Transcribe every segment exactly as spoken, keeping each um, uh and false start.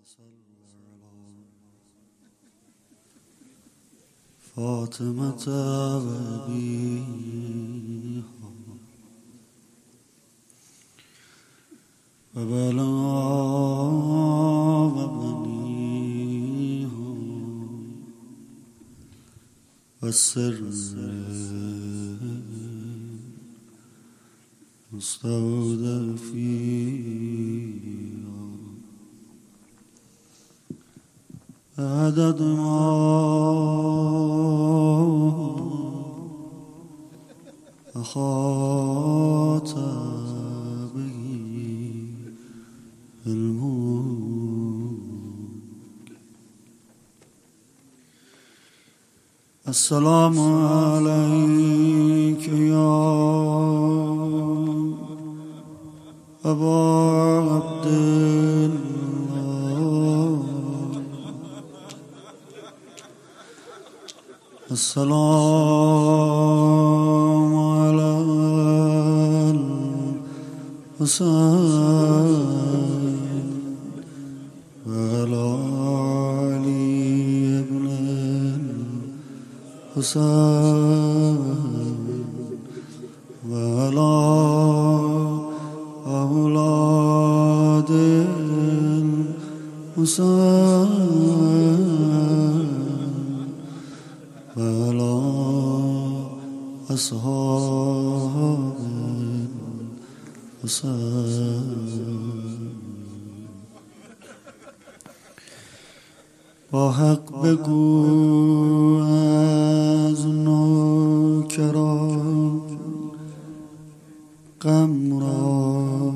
فاطمة وأبيها وبناها وبنيها والسر مستودع فيها عدد ما أحاط به الملك. السلام عليك يا أبا عبد الله، السلام على الحسين وعلى علي بن الحسين وعلى أولاد الحسين وعلى أصحاب الحسين. با حق بگو از نوکران غم را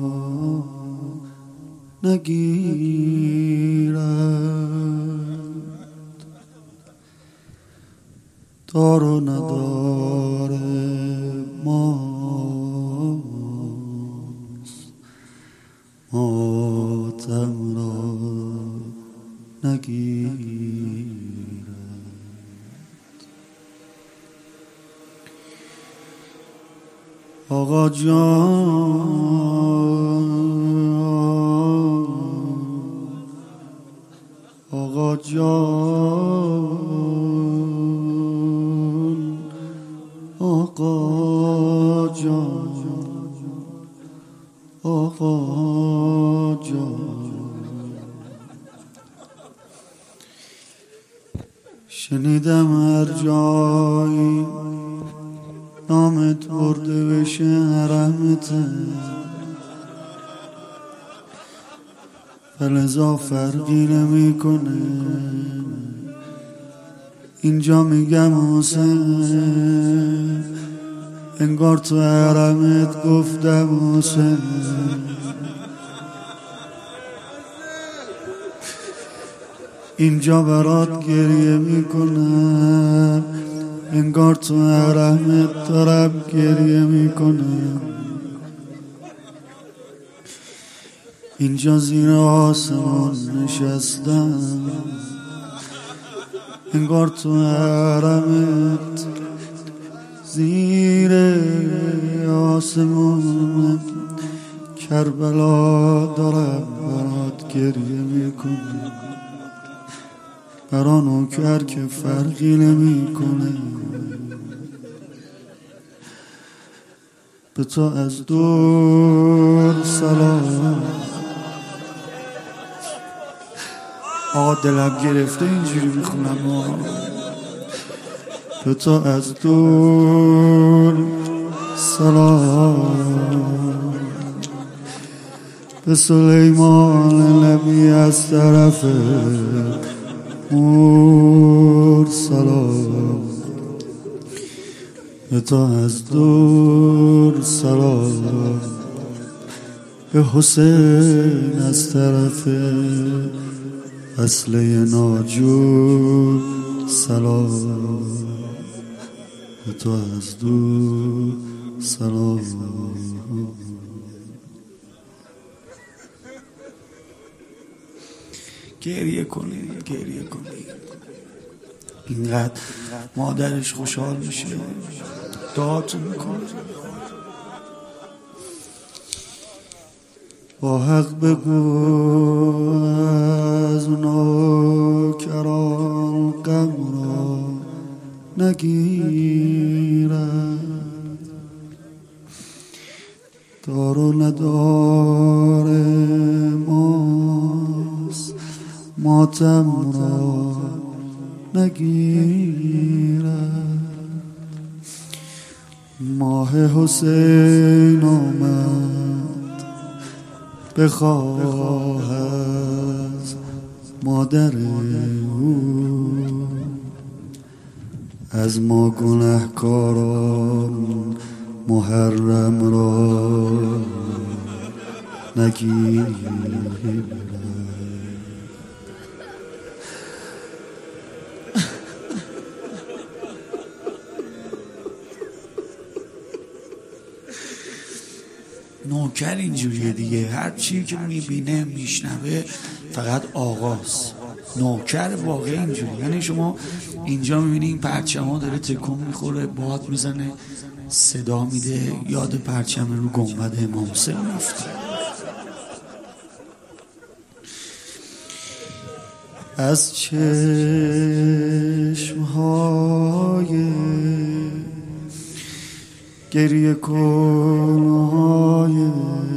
نگیرد، دار و ندار ماست، ماتم را نگیرد. آقا جان، آقا جان، آقا جان، آقا جان. شنیدم هر جایی نامت برده بشه حرمته، فلذا فرقی نمی کنه اینجا میگم حسین، انگار تو حرمت گفتم حسین. اینجا برات گریه میکنم، انگار تو حرمت دارم گریه میکنم. اینجا زیر آسمان نشستم، انگار تو حرمت زیر آسمان کربلا دارم برات گریه میکنم. برا نوکر که فرقی نمی کنه، به تو از دور سلام. آقا دلم گرفته اینجوری میخونم. به تو از دور سلام، به سلیمان نبی از طرف مور سلام، به تو از دور سلام، به حسین از طرف اصله ناجور سلام، به تو از دور سلام. گریه کنید، گریه کنید. اینقدر مادرش خوشحال میشه، دعاتون میکنه. با حق بگو از نوکران غم را نگیرد، دار و ندار ماست ماتم را نگیرد. ماه حسین آمد بخواه از مادر او، از ما گنهکاران محرم را نگیرد. نوکر اینجوریه دیگه، هر چی که میبینه میشنوه فقط آقاست. نوکر واقعا اینجوری، یعنی شما اینجا میبینی این پرچم ها داره تکون میخوره، باد میزنه، صدا میده، یاد پرچم رو گنبد امام حسین میفتی. از چشمهای گریه کنهای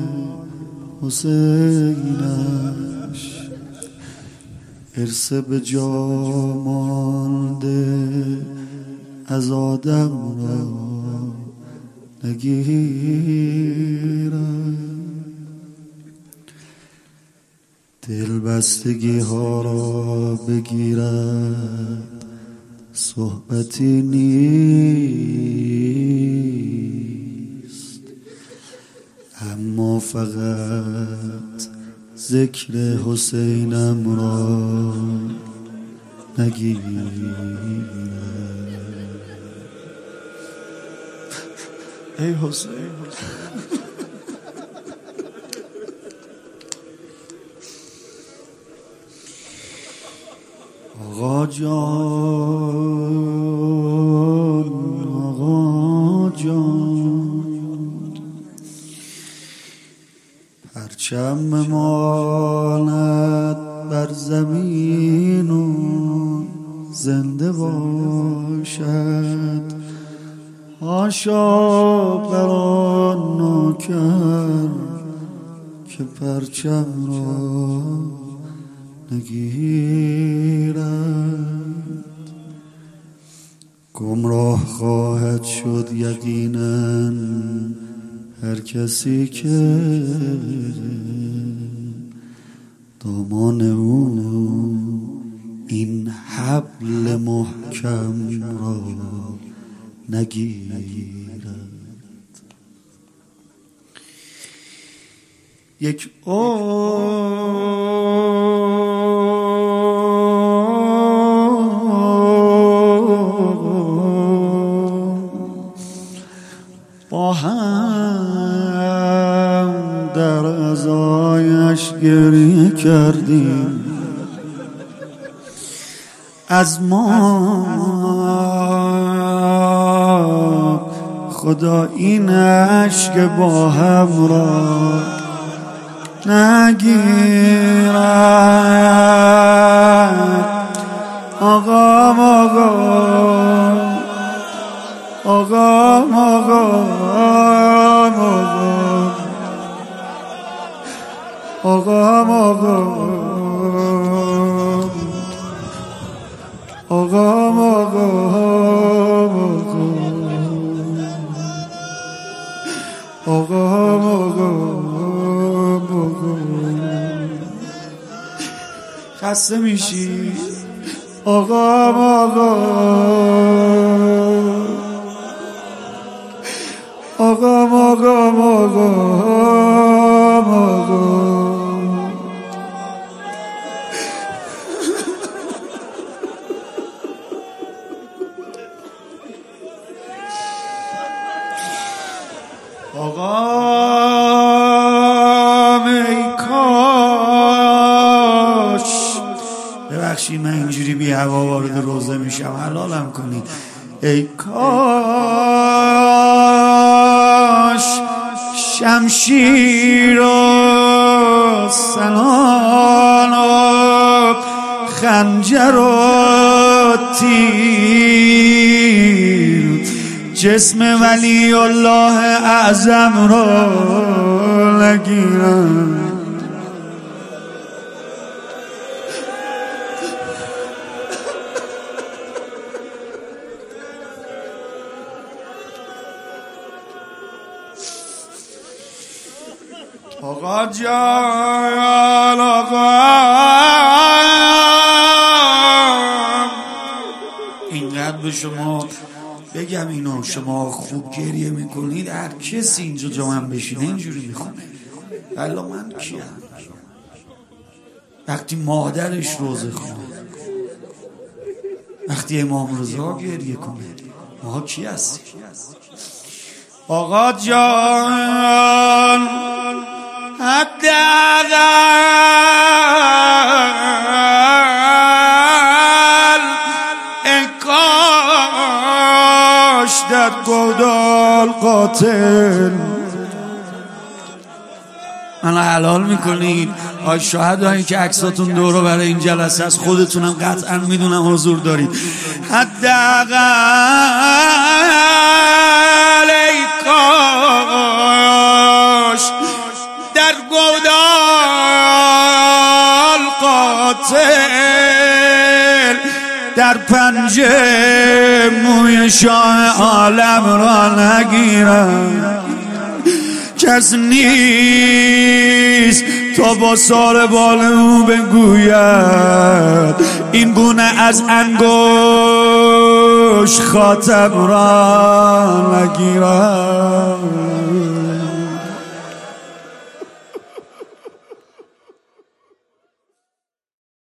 حسینش ارث به جا مانده از آدم را نگیرد. دل بستگی ها را بگیرد صحبتی نیست، اما فقط ذکر حسینم را نگیرد. ای حسین آقا جان، آقا جان، پرچم ماند بر زمین و زنده باشد، حاشا بر آن نوکر که پرچم را نگیرد. گمراه خواهد شد یقینا هر کسی که دامان او این حبل محکم را نگیرد. یک با هم در عزایش گریه کردیم، از ما خدا این عشق با هم را نگیرد. آقا آقا آقا آقا آقا آقا آقا آقا آقا خسته میشی آقا آقا آقا آقا آقا آقا ای کاش، ببخشید من اینجوری بی هوا وارد روزه میشم، حلالم کنید. ای کاش شمشیر و سنان و خنجر و تیر جسم ولی الله اعظم را نگیرم. آقا جان آقا اینقدر به شما بگم اینو شما خوب گریه میکنید، هر کسی اینجا جا من بشینه اینجوری میخونه. والا من کیم؟ وقتی مادرش روزه خونه، وقتی امام رضا گریه کنه، ما کی هستی؟ آقا جان حداقل ای کاش در گودال قاتل منو حلال میکنید. آی شهدایی که عکساتون دورو برای این جلسه از خودتونم قطعا میدونم حضور دارید. حداقل ای کاش در گودال قاتل در پنجه موی شاه عالم را نگیرم. کس نیست تا با سار بال او بگوید این گونه از انگوش خاتم را نگیرم.